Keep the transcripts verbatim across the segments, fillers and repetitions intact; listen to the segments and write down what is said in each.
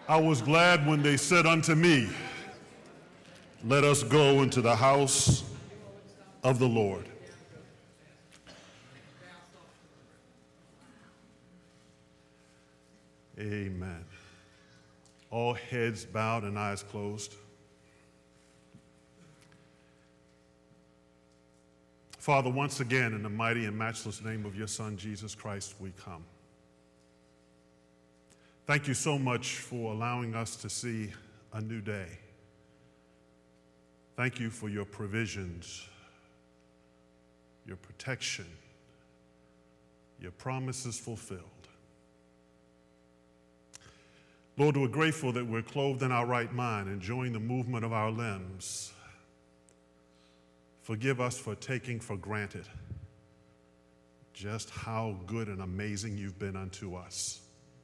I was glad when they said unto me, let us go into the house of the Lord. Amen. All heads bowed and eyes closed. Father, once again, in the mighty and matchless name of your Son, Jesus Christ, we come. Thank you so much for allowing us to see a new day. Thank you for your provisions, your protection, your promises fulfilled. Lord, we're grateful that we're clothed in our right mind, enjoying the movement of our limbs. Forgive us for taking for granted just how good and amazing you've been unto us.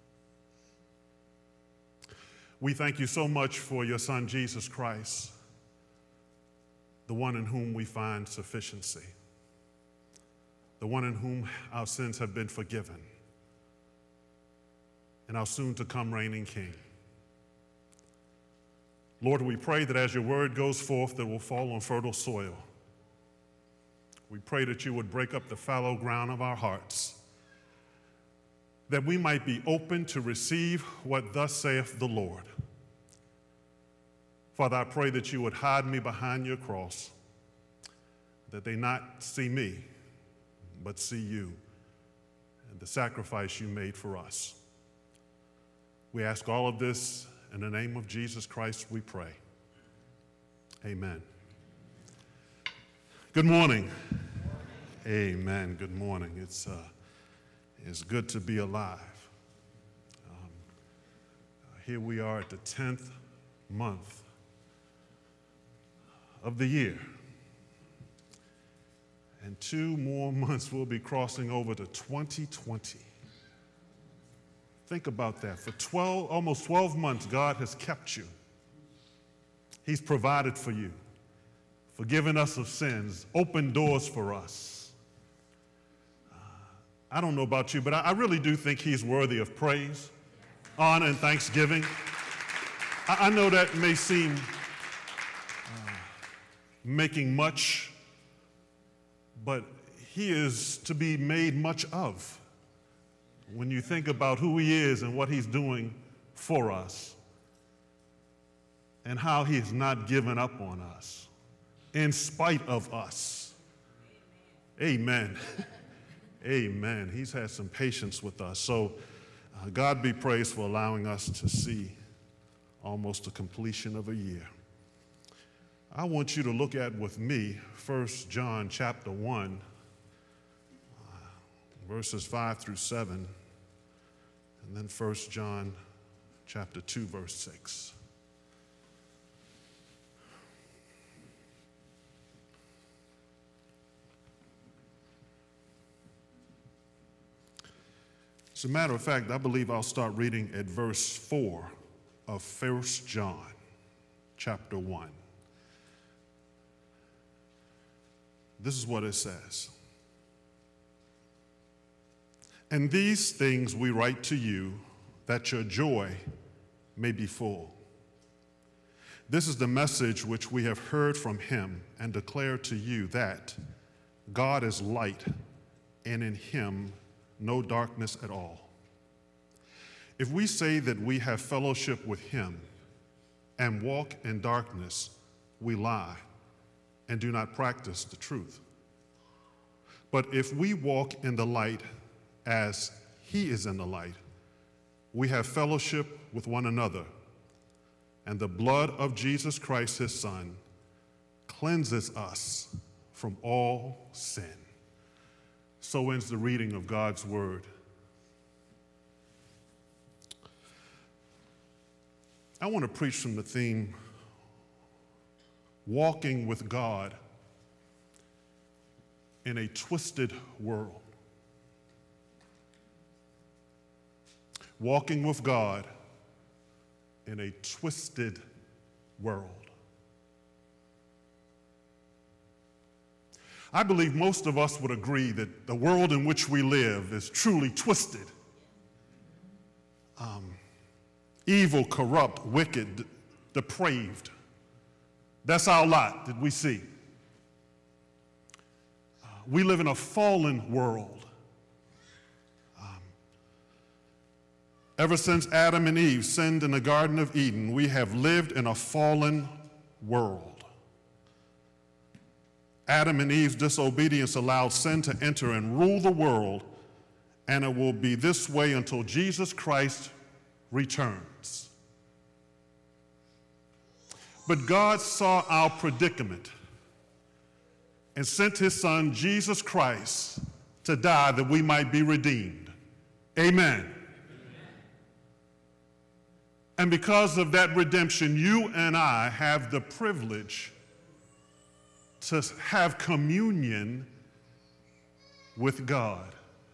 We thank you so much for your Son, Jesus Christ, the one in whom we find sufficiency, the one in whom our sins have been forgiven, and our soon-to-come reigning King. Lord, we pray that as your word goes forth, that will fall on fertile soil. We pray that you would break up the fallow ground of our hearts, that we might be open to receive what thus saith the Lord. Father, I pray that you would hide me behind your cross, that they not see me, but see you and the sacrifice you made for us. We ask all of this in the name of Jesus Christ, we pray. Amen. Good morning. Amen. Good morning. It's, uh, it's good to be alive. Um, here we are at the tenth month of the year. And two more months we'll be crossing over to twenty twenty. Think about that. For twelve, almost twelve months, God has kept you. He's provided for you, forgiven us of sins, opened doors for us. Uh, I don't know about you, but I, I really do think he's worthy of praise, honor, and thanksgiving. I, I know that may seem uh, making much, but he is to be made much of. When you think about who he is and what he's doing for us and how he has not given up on us in spite of us. Amen. Amen. He's had some patience with us. So uh, God be praised for allowing us to see almost the completion of a year. I want you to look at with me First John chapter one, verses five through seven, and then First John chapter two, verse six. As a matter of fact, I believe I'll start reading at verse four of First John chapter one. This is what it says. And these things we write to you, that your joy may be full. This is the message which we have heard from him and declare to you, that God is light, and in him no darkness at all. If we say that we have fellowship with him and walk in darkness, we lie and do not practice the truth. But if we walk in the light as he is in the light, we have fellowship with one another, and the blood of Jesus Christ, his Son, cleanses us from all sin. So ends the reading of God's word. I want to preach from the theme, walking with God in a twisted world. Walking with God in a twisted world. I believe most of us would agree that the world in which we live is truly twisted. Um, evil, corrupt, wicked, d- depraved. That's our lot that we see. Uh, we live in a fallen world. Um, ever since Adam and Eve sinned in the Garden of Eden, we have lived in a fallen world. Adam and Eve's disobedience allowed sin to enter and rule the world, and it will be this way until Jesus Christ returns. But God saw our predicament and sent his son, Jesus Christ, to die that we might be redeemed. Amen. Amen. And because of that redemption, you and I have the privilege to have communion with God.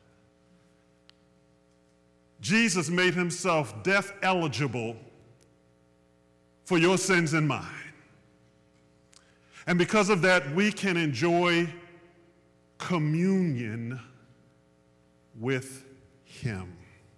Jesus made himself death eligible for your sins and mine. And because of that, we can enjoy communion with him.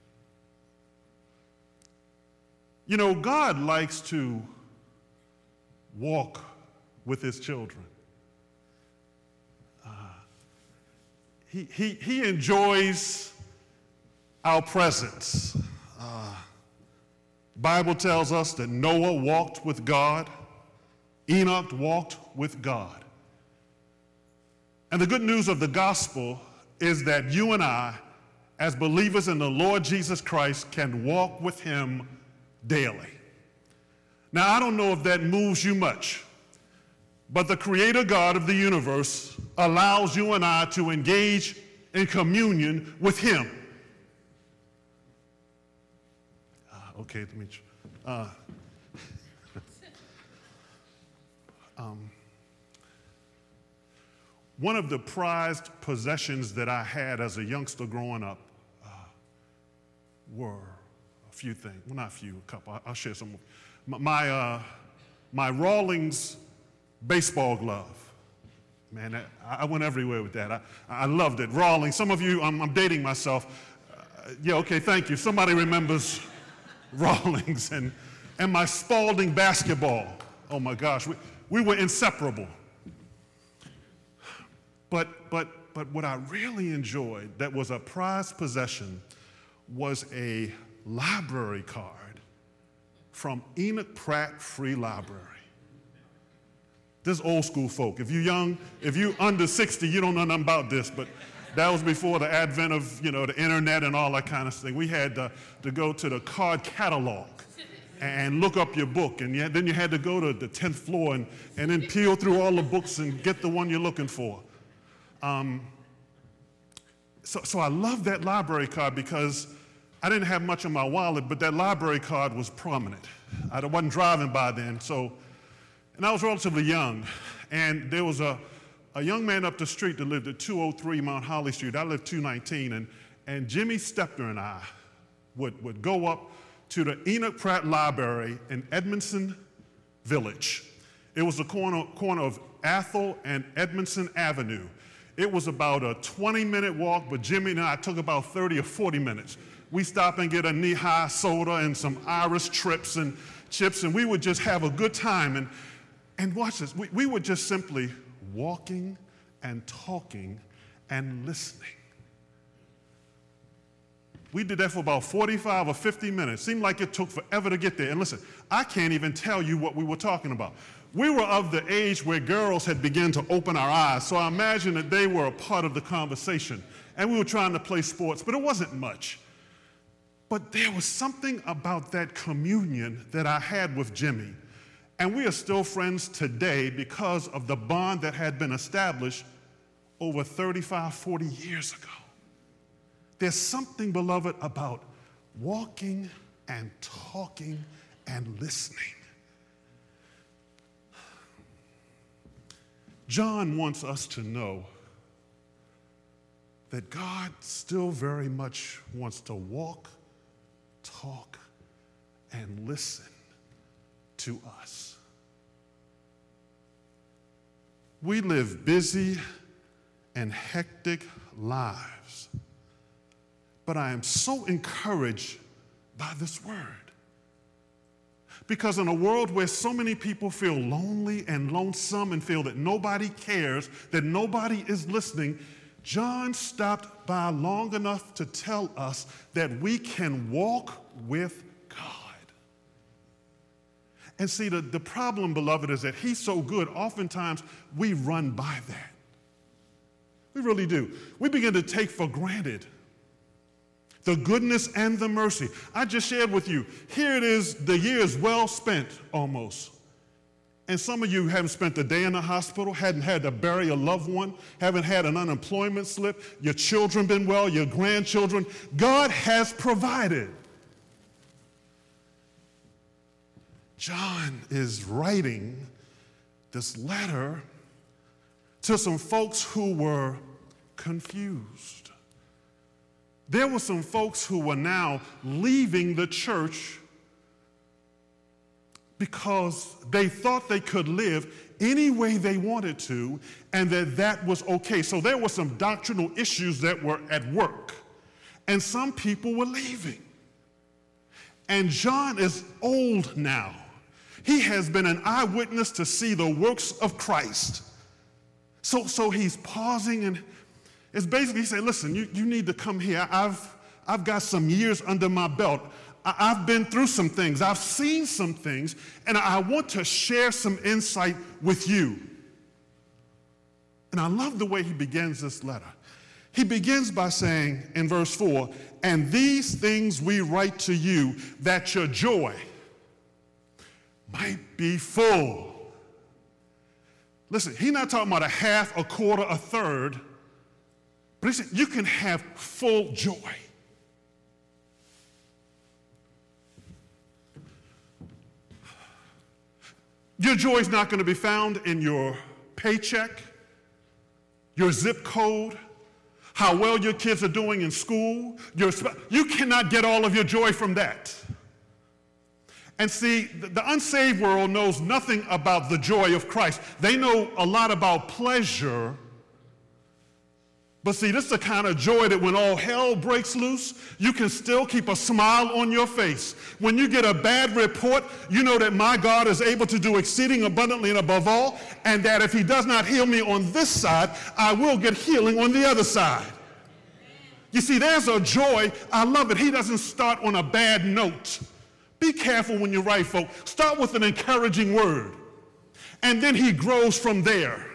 You know, God likes to walk with his children. Uh, he, he, he enjoys our presence. Uh, Bible tells us that Noah walked with God. Enoch walked with God. And the good news of the gospel is that you and I, as believers in the Lord Jesus Christ, can walk with him daily. Now, I don't know if that moves you much, but the Creator God of the universe allows you and I to engage in communion with him. Uh, okay, let me. Uh, um, one of the prized possessions that I had as a youngster growing up uh, were a few things. Well, not a few, a couple. I'll share some. My, uh, my Rawlings baseball glove. Man, that, I went everywhere with that. I, I loved it. Rawlings. Some of you, I'm, I'm dating myself. Uh, yeah, okay, thank you. Somebody remembers Rawlings. And, and my Spalding basketball. Oh my gosh, we, we were inseparable. But, but, but what I really enjoyed that was a prized possession was a library card from Enoch Pratt Free Library. This old school folk. If you're young, if you're under sixty, you don't know nothing about this, but that was before the advent of, you know, the internet and all that kind of thing. We had to, to go to the card catalog and look up your book, and you, then you had to go to the tenth floor and, and then peel through all the books and get the one you're looking for. Um, so, so I love that library card because I didn't have much in my wallet, but that library card was prominent. I wasn't driving by then, so, and I was relatively young, and there was a, a young man up the street that lived at two oh three Mount Holly Street. I lived two nineteen, and, and Jimmy Stepner and I would, would go up to the Enoch Pratt Library in Edmondson Village. It was the corner, corner of Athol and Edmondson Avenue. It was about a twenty minute walk, but Jimmy and I took about thirty or forty minutes. We stopped and get a knee-high soda and some Irish trips and chips, and we would just have a good time. And, and watch this, we, we were just simply walking and talking and listening. We did that for about forty-five or fifty minutes. Seemed like it took forever to get there. And listen, I can't even tell you what we were talking about. We were of the age where girls had begun to open our eyes, so I imagine that they were a part of the conversation. And we were trying to play sports, but it wasn't much. But there was something about that communion that I had with Jimmy. And we are still friends today because of the bond that had been established over thirty-five, forty years ago. There's something, beloved, about walking and talking and listening. John wants us to know that God still very much wants to walk, talk, and listen to us. We live busy and hectic lives, but I am so encouraged by this word. Because in a world where so many people feel lonely and lonesome and feel that nobody cares, that nobody is listening, John stopped by long enough to tell us that we can walk with God. And see, the, the problem, beloved, is that he's so good, oftentimes we run by that. We really do. We begin to take for granted the goodness and the mercy. I just shared with you, here it is, the year is well spent almost. And some of you haven't spent a day in the hospital, hadn't had to bury a loved one, haven't had an unemployment slip, your children been well, your grandchildren. God has provided. John is writing this letter to some folks who were confused. There were some folks who were now leaving the church because they thought they could live any way they wanted to and that that was okay. So there were some doctrinal issues that were at work, and some people were leaving. And John is old now. He has been an eyewitness to see the works of Christ. So, so he's pausing, and it's basically saying, listen, you, you need to come here. I've, I've got some years under my belt. I, I've been through some things. I've seen some things, and I want to share some insight with you. And I love the way he begins this letter. He begins by saying in verse four, and these things we write to you that your joy might be full. Listen, he's not talking about a half, a quarter, a third, but he said you can have full joy. Your joy is not going to be found in your paycheck, your zip code, how well your kids are doing in school. Your, you cannot get all of your joy from that. And see, the unsaved world knows nothing about the joy of Christ. They know a lot about pleasure. But see, this is the kind of joy that when all hell breaks loose, you can still keep a smile on your face. When you get a bad report, you know that my God is able to do exceeding abundantly and above all, and that if he does not heal me on this side, I will get healing on the other side. You see, there's a joy. I love it. He doesn't start on a bad note. Be careful when you write, folks. Start with an encouraging word, and then he grows from there.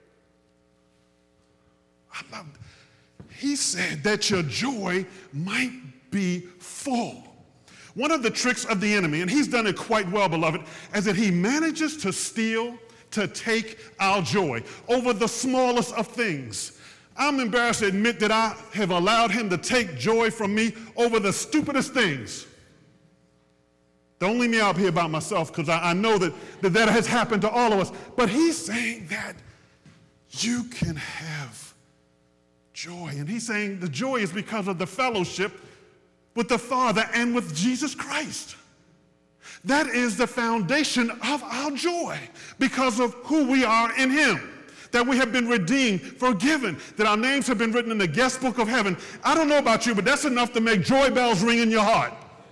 I love it. He said that your joy might be full. One of the tricks of the enemy, and he's done it quite well, beloved, is that he manages to steal, to take our joy over the smallest of things. I'm embarrassed to admit that I have allowed him to take joy from me over the stupidest things. Don't leave me out here by myself, because I, I know that, that that has happened to all of us. But he's saying that you can have joy. And he's saying the joy is because of the fellowship with the Father and with Jesus Christ. That is the foundation of our joy, because of who we are in him. That we have been redeemed, forgiven, that our names have been written in the guest book of heaven. I don't know about you, but that's enough to make joy bells ring in your heart.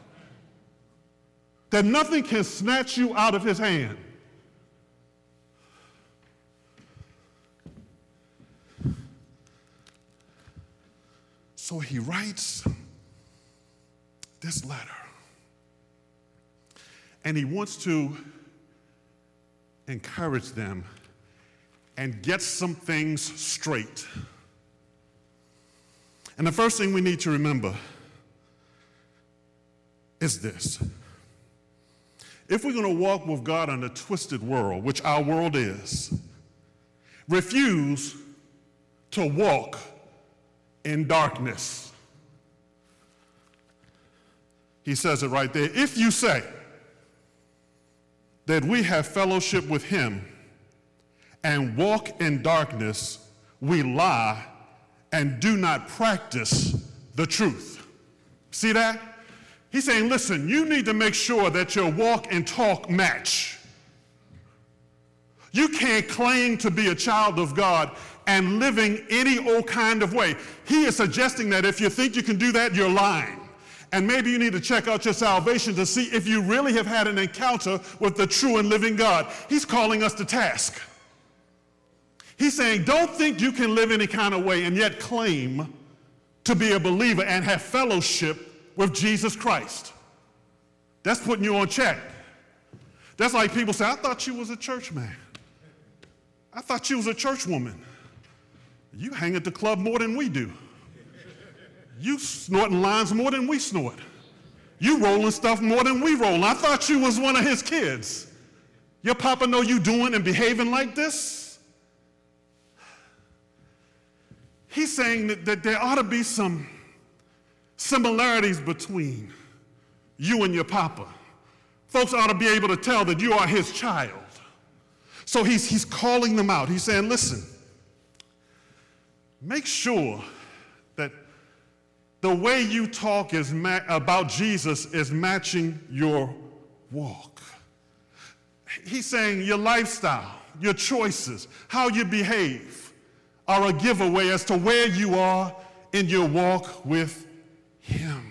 That nothing can snatch you out of his hand. So he writes this letter, and he wants to encourage them and get some things straight. And the first thing we need to remember is this. If we're going to walk with God in a twisted world, which our world is, refuse to walk in darkness. He says it right there. If you say that we have fellowship with him and walk in darkness, we lie and do not practice the truth. See that? He's saying, listen, you need to make sure that your walk and talk match. You can't claim to be a child of God and living any old kind of way. He is suggesting that if you think you can do that, you're lying. And maybe you need to check out your salvation to see if you really have had an encounter with the true and living God. He's calling us to task. He's saying, don't think you can live any kind of way and yet claim to be a believer and have fellowship with Jesus Christ. That's putting you on check. That's like people say, I thought you was a church man. I thought you was a church woman. You hang at the club more than we do. You snorting lines more than we snort. You rolling stuff more than we roll. I thought you was one of his kids. Your papa know you doing and behaving like this? He's saying that, that there ought to be some similarities between you and your papa. Folks ought to be able to tell that you are his child. So he's, he's calling them out. He's saying, listen, make sure that the way you talk is ma- about Jesus is matching your walk. He's saying your lifestyle, your choices, how you behave are a giveaway as to where you are in your walk with him.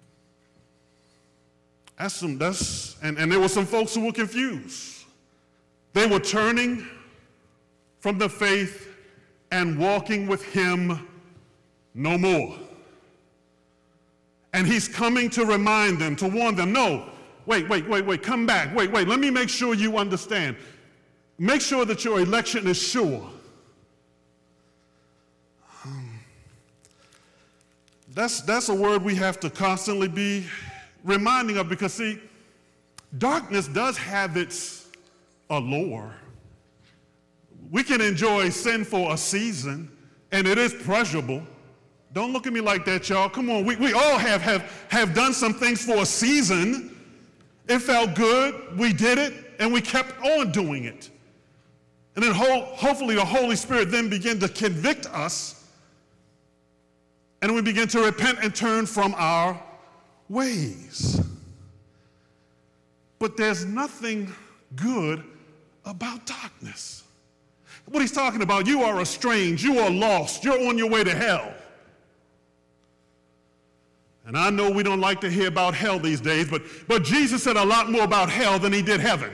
That's some, that's, and, and there were some folks who were confused. They were turning from the faith and walking with him no more. And he's coming to remind them, to warn them, no, wait, wait, wait, wait, come back, wait, wait, let me make sure you understand. Make sure that your election is sure. Um, that's, that's a word we have to constantly be reminding of, because see, darkness does have its allure. We can enjoy sin for a season, and it is pleasurable. Don't look at me like that, y'all. Come on, we, we all have, have, have done some things for a season. It felt good, we did it, and we kept on doing it. And then ho- hopefully the Holy Spirit then began to convict us, and we begin to repent and turn from our ways. But there's nothing good about darkness. What he's talking about, you are estranged, you are lost, you're on your way to hell. And I know we don't like to hear about hell these days, but, but Jesus said a lot more about hell than he did heaven.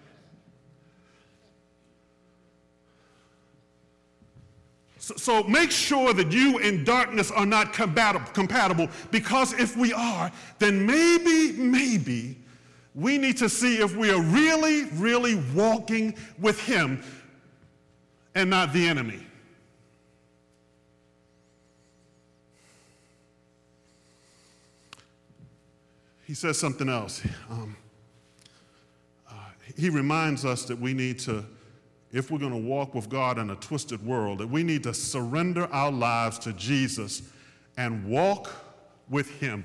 So, so make sure that you and darkness are not compatible, compatible, because if we are, then maybe, maybe we need to see if we are really, really walking with him and not the enemy. He says something else. Um, uh, he reminds us that we need to, if we're going to walk with God in a twisted world, that we need to surrender our lives to Jesus and walk with him.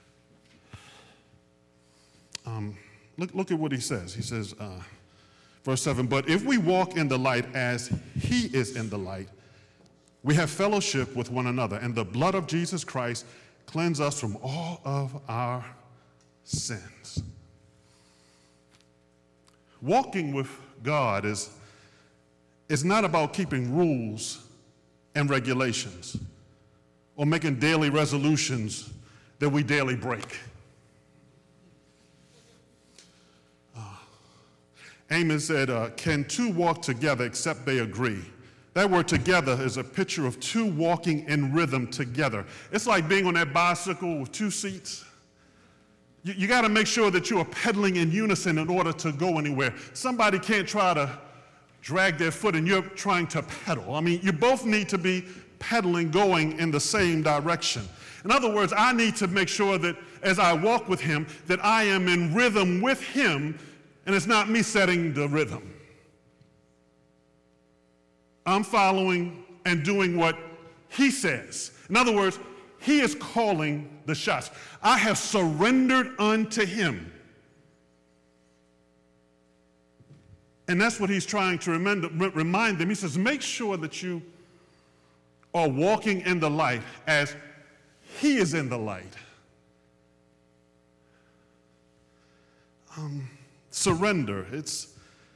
Um, look, look at what he says. He says, uh, verse seven, but if we walk in the light as he is in the light, we have fellowship with one another, and the blood of Jesus Christ cleanses us from all of our sins. Walking with God is, is not about keeping rules and regulations or making daily resolutions that we daily break. Uh, Amos said, uh, can two walk together except they agree? That word together is a picture of two walking in rhythm together. It's like being on that bicycle with two seats. You, you got to make sure that you are pedaling in unison in order to go anywhere. Somebody can't try to drag their foot and you're trying to pedal. I mean, you both need to be pedaling, going in the same direction. In other words, I need to make sure that as I walk with him, that I am in rhythm with him, and it's not me setting the rhythm. I'm following and doing what he says. In other words, he is calling the shots. I have surrendered unto him. And that's what he's trying to remind them. He says, make sure that you are walking in the light as he is in the light. Um, surrender. It's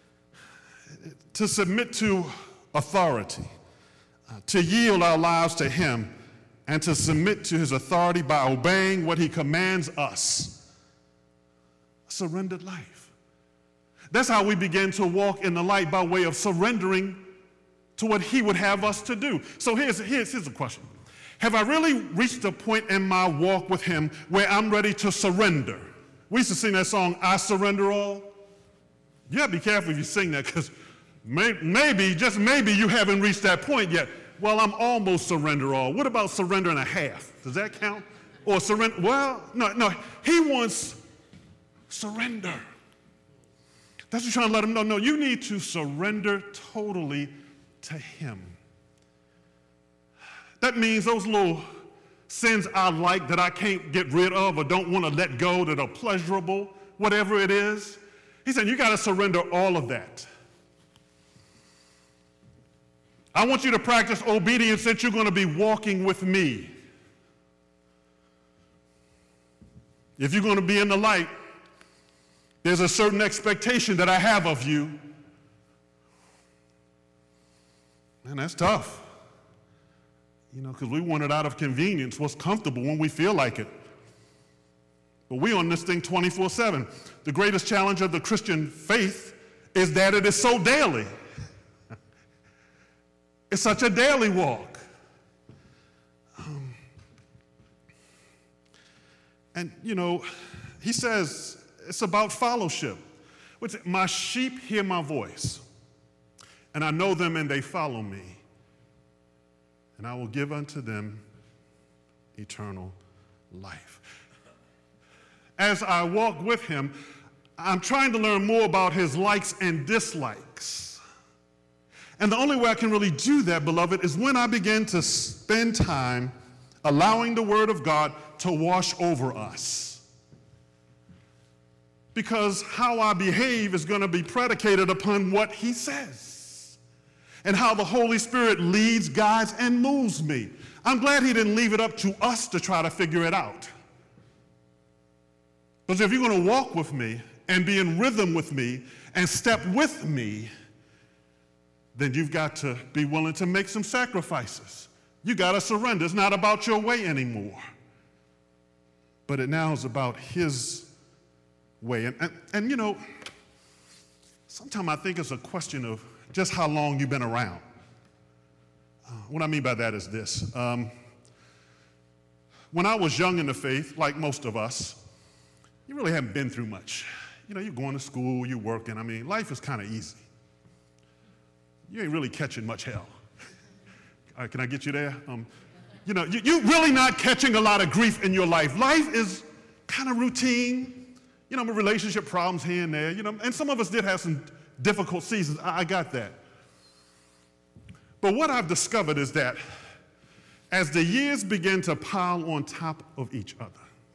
to submit to authority, uh, to yield our lives to him, and to submit to his authority by obeying what he commands us. A surrendered life. That's how we begin to walk in the light, by way of surrendering to what he would have us to do. So here's, here's, here's a question. Have I really reached a point in my walk with him where I'm ready to surrender? We used to sing that song, I Surrender All. You gotta be careful if you sing that, because may, maybe, just maybe, you haven't reached that point yet. Well, I'm almost surrender all. What about surrender and a half? Does that count? Or surrender? Well, no, no. He wants surrender. That's what you're trying to let him know. No, you need to surrender totally to him. That means those little sins I like that I can't get rid of or don't want to let go, that are pleasurable, whatever it is. He said, you got to surrender all of that. I want you to practice obedience that you're going to be walking with me. If you're going to be in the light, there's a certain expectation that I have of you. Man, that's tough. You know, because we want it out of convenience, what's comfortable when we feel like it. But we on this thing twenty-four seven. The greatest challenge of the Christian faith is that it is so daily. It's such a daily walk. Um, and, you know, he says it's about fellowship. Which, my sheep hear my voice, and I know them and they follow me, and I will give unto them eternal life. As I walk with him, I'm trying to learn more about his likes and dislikes. And the only way I can really do that, beloved, is when I begin to spend time allowing the Word of God to wash over us. Because how I behave is going to be predicated upon what he says and how the Holy Spirit leads, guides, and moves me. I'm glad he didn't leave it up to us to try to figure it out. Because if you're going to walk with me and be in rhythm with me and step with me, then you've got to be willing to make some sacrifices. You got to surrender. It's not about your way anymore. But it now is about his way. And, and, and you know, sometimes I think it's a question of just how long you've been around. Uh, what I mean by that is this. Um, when I was young in the faith, like most of us, you really haven't been through much. You know, you're going to school, you're working. I mean, life is kind of easy. You ain't really catching much hell. All right, can I get you there? Um, you know, you, you're really not catching a lot of grief in your life. Life is kind of routine. You know, relationship problems here and there. You know, and some of us did have some difficult seasons. I, I got that. But what I've discovered is that as the years begin to pile on top of each other,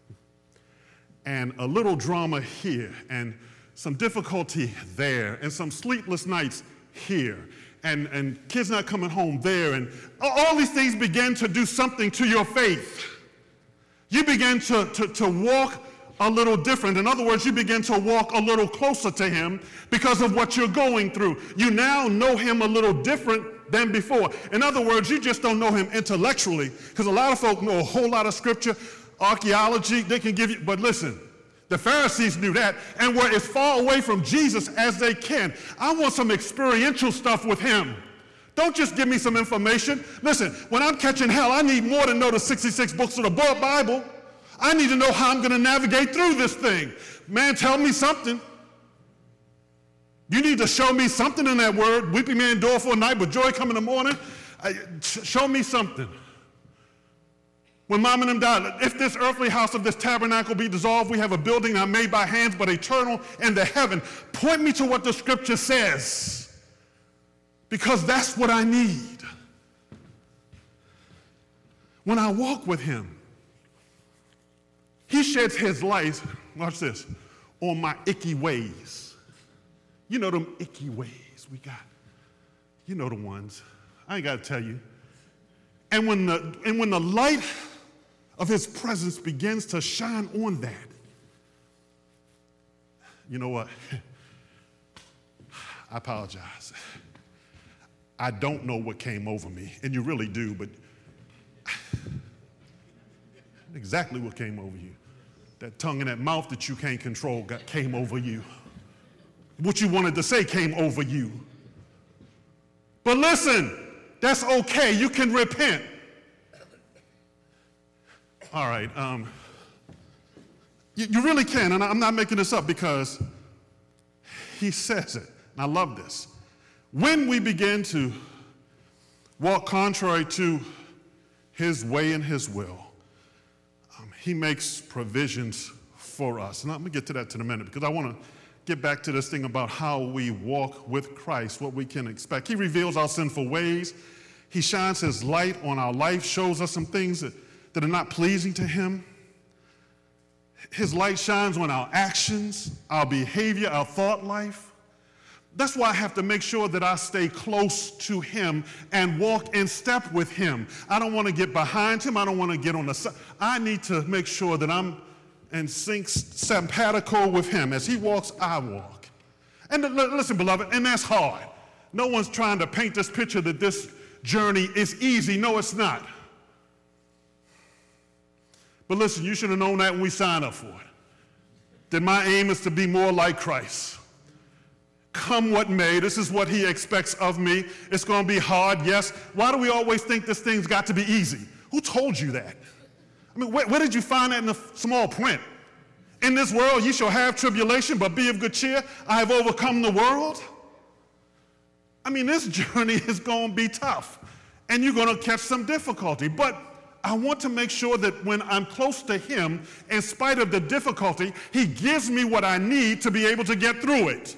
and a little drama here, and some difficulty there, and some sleepless nights here, and, and kids not coming home there, and all these things begin to do something to your faith. You begin to, to, to walk a little different. In other words, you begin to walk a little closer to him because of what you're going through. You now know him a little different than before. In other words, you just don't know him intellectually, because a lot of folk know a whole lot of scripture, archaeology, they can give you, but listen, the Pharisees knew that and were as far away from Jesus as they can. I want some experiential stuff with him. Don't just give me some information. Listen, when I'm catching hell, I need more than know the sixty-six books of the Bible. I need to know how I'm going to navigate through this thing. Man, tell me something. You need to show me something in that word. Weeping may endure for a night, but joy come in the morning. I, show me something. When mom and them died, if this earthly house of this tabernacle be dissolved, we have a building not made by hands, but eternal in the heaven. Point me to what the scripture says, because that's what I need. When I walk with him, he sheds his light, watch this, on my icky ways. You know them icky ways we got. You know the ones. I ain't got to tell you. And when the, and when the light of his presence begins to shine on that, you know what? I apologize. I don't know what came over me, and you really do, but Exactly what came over you. That tongue in that mouth that you can't control got, came over you. What you wanted to say came over you. But listen, that's okay. You can repent. All right. Um, you, you really can, and I'm not making this up because he says it, and I love this. When we begin to walk contrary to his way and his will, um, he makes provisions for us. And I'm going to get to that in a minute because I want to get back to this thing about how we walk with Christ, what we can expect. He reveals our sinful ways. He shines his light on our life, shows us some things that, that are not pleasing to him. His light shines on our actions, our behavior, our thought life. That's why I have to make sure that I stay close to him and walk in step with him. I don't want to get behind him. I don't want to get on the side. I need to make sure that I'm in sync, simpatico with him. As he walks, I walk. And listen, beloved, and that's hard. No one's trying to paint this picture that this journey is easy. No, it's not. But listen, you should have known that when we signed up for it. That my aim is to be more like Christ. Come what may, this is what he expects of me. It's going to be hard, yes. Why do we always think this thing's got to be easy? Who told you that? I mean, where, where did you find that in the small print? In this world, you shall have tribulation, but be of good cheer. I have overcome the world. I mean, this journey is going to be tough, and you're going to catch some difficulty. But I want to make sure that when I'm close to him, in spite of the difficulty, he gives me what I need to be able to get through it.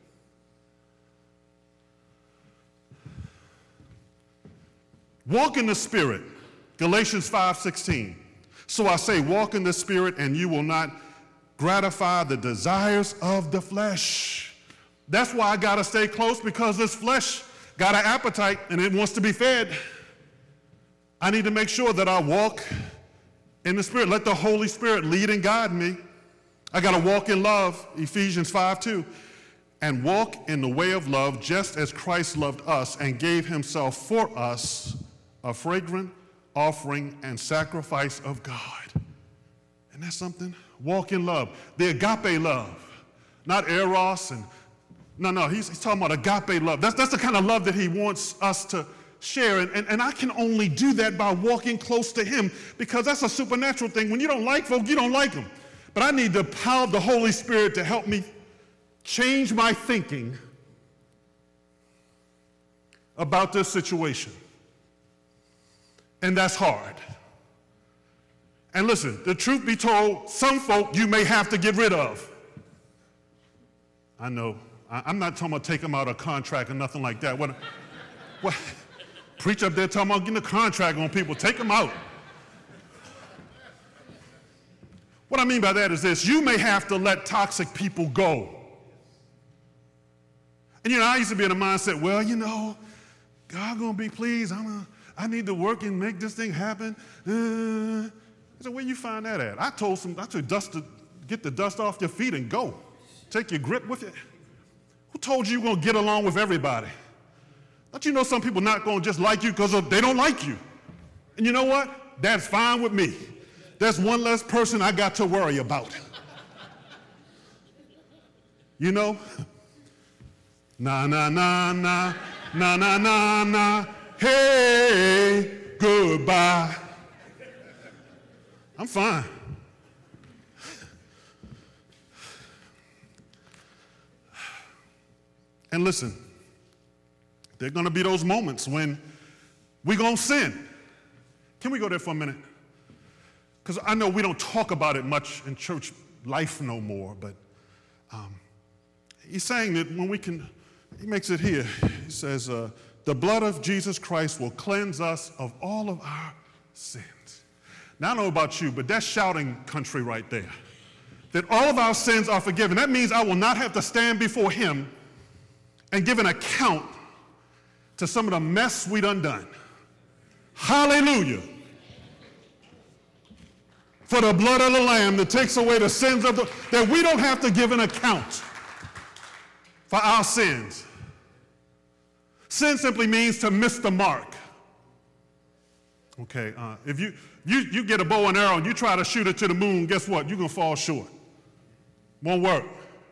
Walk in the Spirit, Galatians five sixteen. So I say, walk in the Spirit, and you will not gratify the desires of the flesh. That's why I got to stay close, because this flesh got an appetite, and it wants to be fed. I need to make sure that I walk in the Spirit. Let the Holy Spirit lead and guide me. I got to walk in love, Ephesians five two. And walk in the way of love, just as Christ loved us and gave himself for us, a fragrant offering and sacrifice of God. Isn't that something? Walk in love. The agape love. Not eros and, no, no, he's, he's talking about agape love. That's, that's the kind of love that he wants us to share. And, and, and I can only do that by walking close to him, because that's a supernatural thing. When you don't like folk, you don't like them. But I need the power of the Holy Spirit to help me change my thinking about this situation. And that's hard. And listen, the truth be told, some folk you may have to get rid of. I know. I'm not talking about taking them out of contract or nothing like that. What, what, preach up there talking about getting a contract on people. Take them out. What I mean by that is this. You may have to let toxic people go. And, you know, I used to be in a mindset, well, you know, God going to be pleased. I'm gonna, I need to work and make this thing happen. Uh, I said, where you find that at? I told some, I told dust to get the dust off your feet and go. Take your grip with it. Who told you you're going to get along with everybody? Don't you know some people not going to just like you because they don't like you? And you know what? That's fine with me. That's one less person I got to worry about. You know? Na, na, na, na, na, na, na, na, hey, goodbye. I'm fine. And listen, there are going to be those moments when we're going to sin. Can we go there for a minute? Because I know we don't talk about it much in church life no more, but um, he's saying that when we can, he makes it here. He says, uh, the blood of Jesus Christ will cleanse us of all of our sins. Now, I don't know about you, but that's shouting country right there. That all of our sins are forgiven. That means I will not have to stand before him and give an account to some of the mess we done done. Hallelujah. For the blood of the Lamb that takes away the sins of the, that we don't have to give an account for our sins. Sin simply means to miss the mark. Okay, uh, if you, you you get a bow and arrow and you try to shoot it to the moon, guess what? You're going to fall short. Won't work.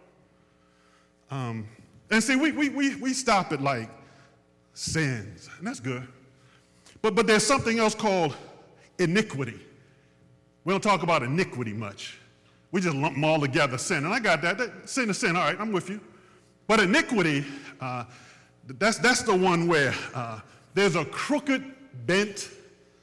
Um, and see, we, we, we, we stop at like sins, and that's good. But, but there's something else called iniquity. We don't talk about iniquity much. We just lump them all together, sin. And I got that. that sin is sin. All right, I'm with you. But iniquity, uh, that's, that's the one where uh, there's a crooked, bent,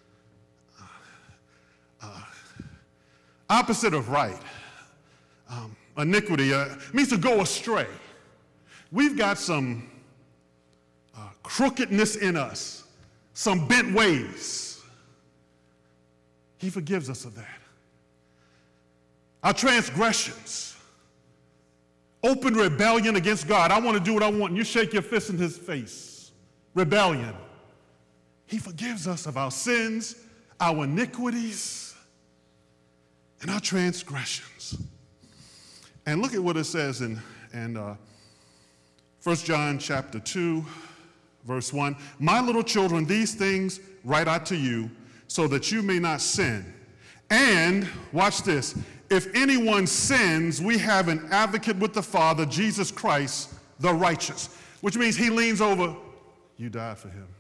uh, uh, opposite of right. Um, iniquity uh, means to go astray. We've got some uh, crookedness in us, some bent ways. He forgives us of that. Our transgressions, open rebellion against God. I want to do what I want, and you shake your fist in his face. Rebellion. He forgives us of our sins, our iniquities, and our transgressions. And look at what it says in, in uh, First John chapter two, verse one. My little children, these things write I to you, so that you may not sin. And, watch this, if anyone sins, we have an advocate with the Father, Jesus Christ, the righteous. Which means he leans over, you died for him.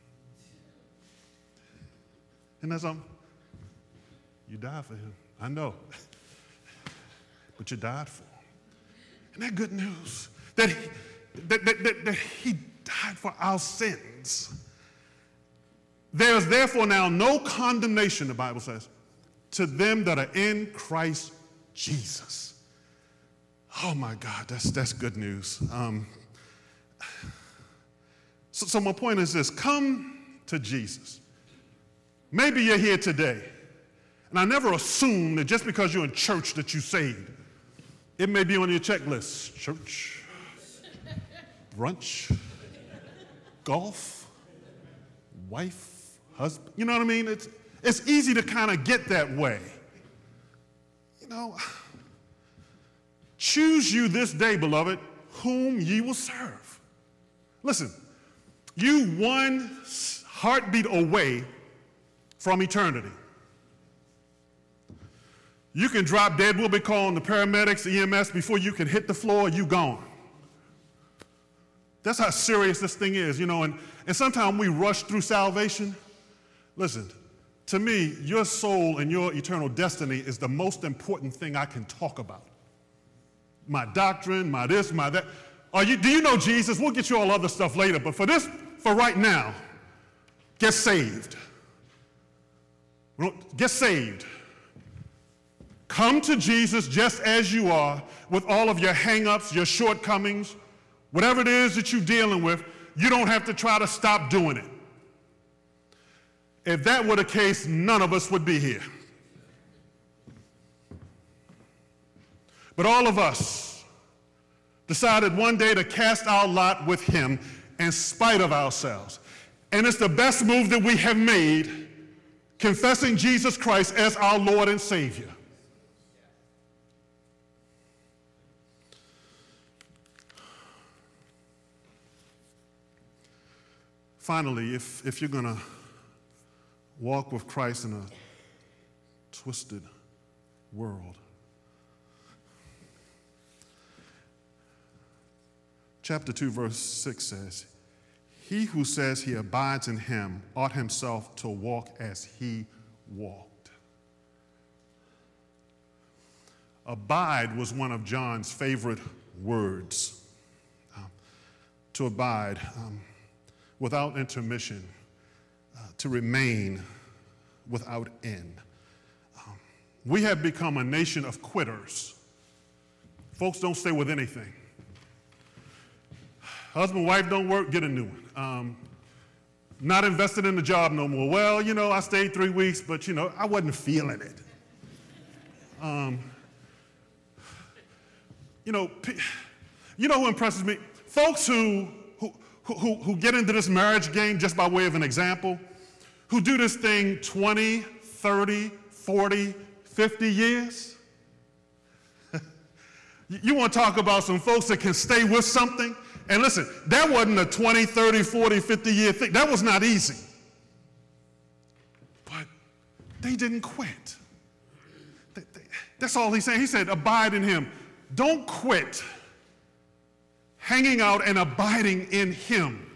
Isn't that something? You died for him. I know. But you died for him. Isn't that good news? That he, that, that, that, that he died for our sins. There is therefore now no condemnation, the Bible says, to them that are in Christ Jesus. Oh my God, that's, that's good news. Um, so, so my point is this, come to Jesus. Maybe you're here today, and I never assume that just because you're in church that you're saved. It may be on your checklist, church, brunch, golf, wife, husband, you know what I mean? It's, it's easy to kind of get that way. You know, choose you this day, beloved, whom ye will serve. Listen, you one heartbeat away from eternity. You can drop dead, we'll be calling the paramedics, E M S, before you can hit the floor, you gone. That's how serious this thing is, you know, and, and sometimes we rush through salvation. Listen, to me, your soul and your eternal destiny is the most important thing I can talk about. My doctrine, my this, my that. Are you, do you know Jesus? We'll get you all other stuff later, but for this, for right now, get saved. Get saved. Come to Jesus just as you are, with all of your hang-ups, your shortcomings, whatever it is that you're dealing with. You don't have to try to stop doing it. If that were the case, none of us would be here. But all of us decided one day to cast our lot with him in spite of ourselves. And it's the best move that we have made, confessing Jesus Christ as our Lord and Savior. Finally, if, if you're going to walk with Christ in a twisted world, chapter two, verse six says, he who says he abides in him ought himself to walk as he walked. Abide was one of John's favorite words. Um, to abide. Um, without intermission, uh, to remain without end. Um, we have become a nation of quitters. Folks don't stay with anything. Husband, wife don't work, get a new one. Um, not invested in the job no more. Well, you know, I stayed three weeks, but, you know, I wasn't feeling it. Um, you know, you know who impresses me? Folks who who Who, who get into this marriage game just by way of an example, who do this thing twenty, thirty, forty, fifty years. You want to talk about some folks that can stay with something? And listen, that wasn't a twenty, thirty, forty, fifty year thing. That was not easy. they didn't quit. They, they, that's all he's saying. He said, abide in him. Don't quit hanging out and abiding in him.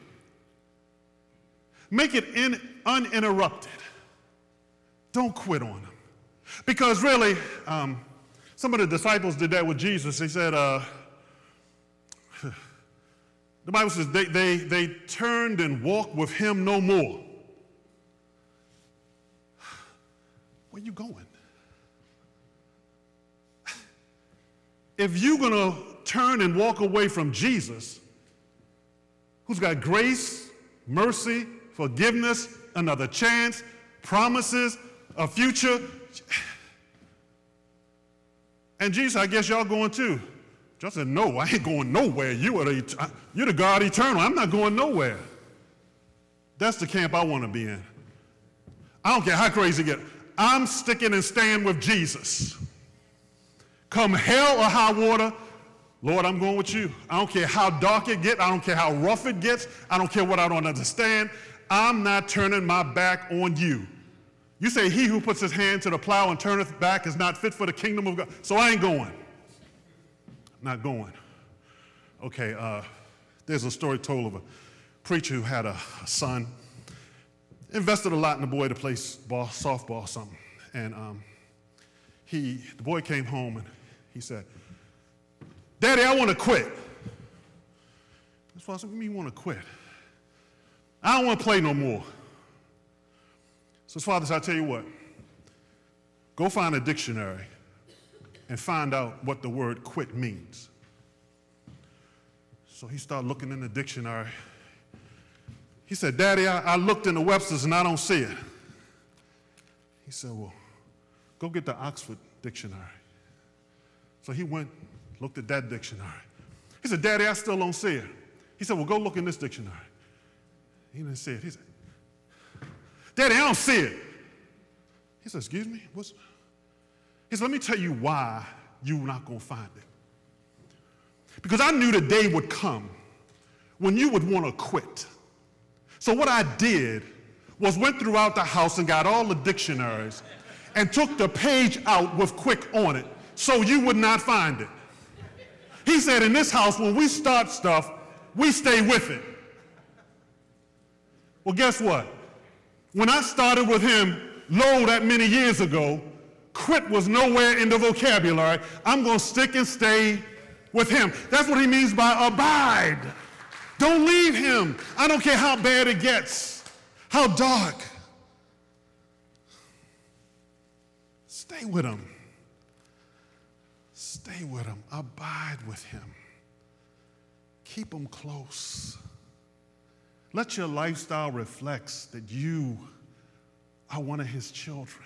Make it in, uninterrupted. Don't quit on him. Because really, um, some of the disciples did that with Jesus. They said, uh, the Bible says they, they, they turned and walked with him no more. Where you going? If you're going to turn and walk away from Jesus, who's got grace, mercy, forgiveness, another chance, promises, a future, and Jesus, I guess y'all going too. Jesus said, no, I ain't going nowhere. You are the, you're the God eternal. I'm not going nowhere. That's the camp I want to be in. I don't care how crazy it gets. I'm sticking and staying with Jesus. Come hell or high water, Lord, I'm going with you. I don't care how dark it gets. I don't care how rough it gets. I don't care what I don't understand. I'm not turning my back on you. You say he who puts his hand to the plow and turneth back is not fit for the kingdom of God. So I ain't going. Not going. Okay, uh, there's a story told of a preacher who had a, a son, invested a lot in the boy to play ball, softball or something. And um, he, the boy came home and he said, Daddy, I want to quit. His father said, what do you mean you want to quit? I don't want to play no more. So his father said, I'll tell you what, go find a dictionary and find out what the word quit means. So he started looking in the dictionary. He said, Daddy, I, I looked in the Webster's and I don't see it. He said, well, go get the Oxford dictionary. So he went, looked at that dictionary. He said, Daddy, I still don't see it. He said, well, go look in this dictionary. He didn't see it. He said, Daddy, I don't see it. He said, excuse me? What's... He said, let me tell you why you're not going to find it. Because I knew the day would come when you would want to quit. So what I did was went throughout the house and got all the dictionaries and took the page out with quit on it so you would not find it. He said, in this house, when we start stuff, we stay with it. Well, guess what? When I started with him, lo, that many years ago, quit was nowhere in the vocabulary. I'm going to stick and stay with him. That's what he means by abide. Don't leave him. I don't care how bad it gets, how dark. Stay with him. Stay with him. Abide with him. Keep him close. Let your lifestyle reflect that you are one of his children.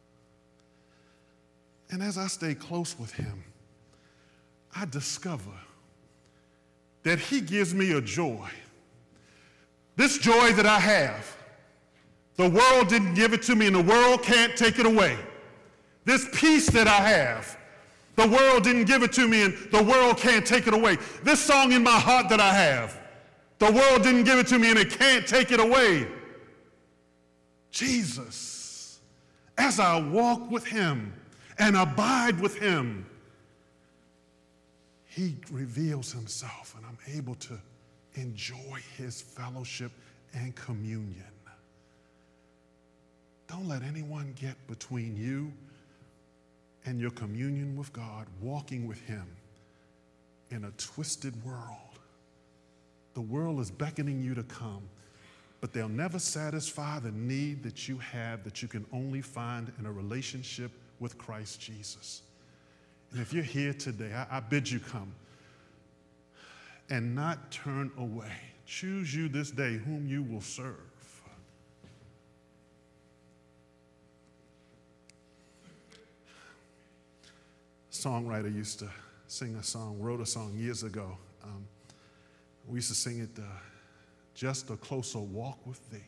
And as I stay close with him, I discover that he gives me a joy. This joy that I have, the world didn't give it to me and the world can't take it away. This peace that I have, the world didn't give it to me and the world can't take it away. This song in my heart that I have, the world didn't give it to me and it can't take it away. Jesus, as I walk with him and abide with him, he reveals himself and I'm able to enjoy his fellowship and communion. Don't let anyone get between you and your communion with God, walking with him in a twisted world. The world is beckoning you to come, but they'll never satisfy the need that you have that you can only find in a relationship with Christ Jesus. And if you're here today, I, I bid you come and not turn away. Choose you this day whom you will serve. Songwriter used to sing a song, wrote a song years ago. Um, we used to sing it, uh, just a closer walk with thee.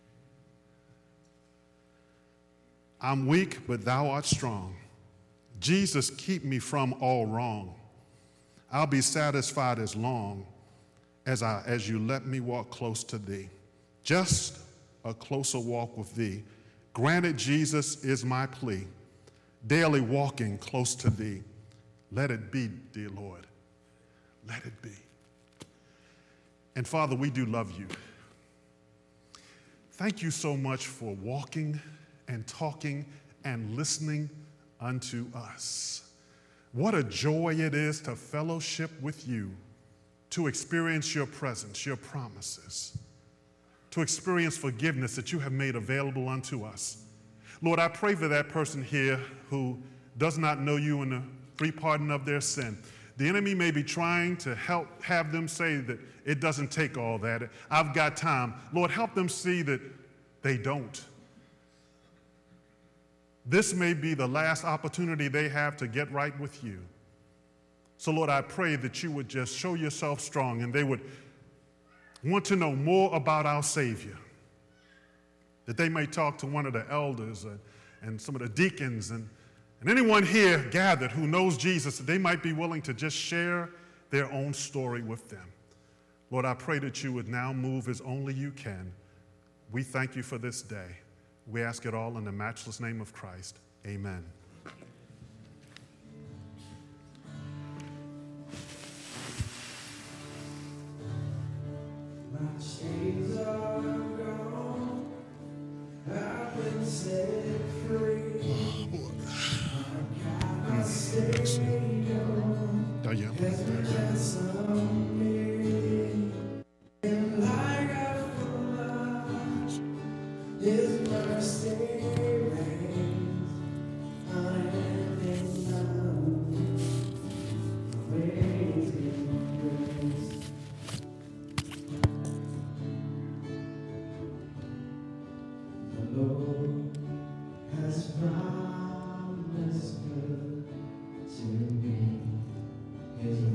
I'm weak, but thou art strong. Jesus, keep me from all wrong. I'll be satisfied as long as, I, as you let me walk close to thee. Just a closer walk with thee, Granted, Jesus is my plea, daily walking close to thee. Let it be, dear Lord. Let it be. And Father, we do love you. Thank you so much for walking and talking and listening unto us. What a joy it is to fellowship with you, to experience your presence, your promises, to experience forgiveness that you have made available unto us. Lord, I pray for that person here who does not know you in the free pardon of their sin. The enemy may be trying to help have them say that it doesn't take all that. I've got time. Lord, help them see that they don't. This may be the last opportunity they have to get right with you. So, Lord, I pray that you would just show yourself strong and they would want to know more about our Savior, that they may talk to one of the elders and, and some of the deacons and, and anyone here gathered who knows Jesus, that they might be willing to just share their own story with them. Lord, I pray that you would now move as only you can. We thank you for this day. We ask it all in the matchless name of Christ. Amen. My chains are gone, I've been set free. I got my Savior, has been ransomed me. And like a flood, His mercy reigns. I am in love, amazing grace. The Lord has promised good to me. His